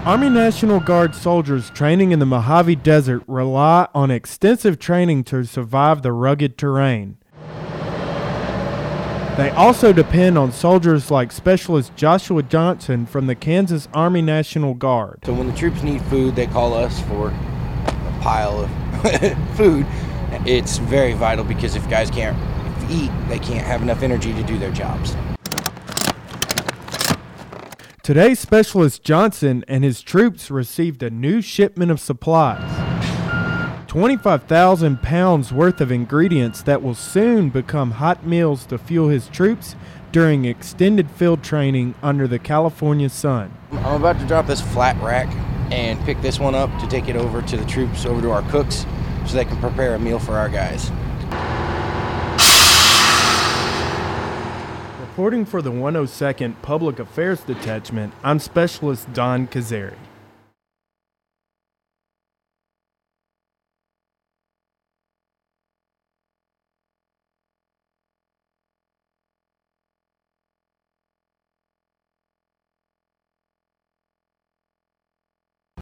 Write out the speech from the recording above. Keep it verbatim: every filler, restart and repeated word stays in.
Army National Guard soldiers training in the Mojave Desert rely on extensive training to survive the rugged terrain. They also depend on soldiers like Specialist Joshua Johnson from the Kansas Army National Guard. So when the troops need food, they call us for a pile of food. It's very vital because if guys can't eat, they can't have enough energy to do their jobs. Today, Specialist Johnson and his troops received a new shipment of supplies. twenty-five thousand pounds worth of ingredients that will soon become hot meals to fuel his troops during extended field training under the California sun. I'm about to drop this flat rack and pick this one up to take it over to the troops, over to our cooks, so they can prepare a meal for our guys. Reporting for the one oh second Public Affairs Detachment, I'm Specialist Don Kazari.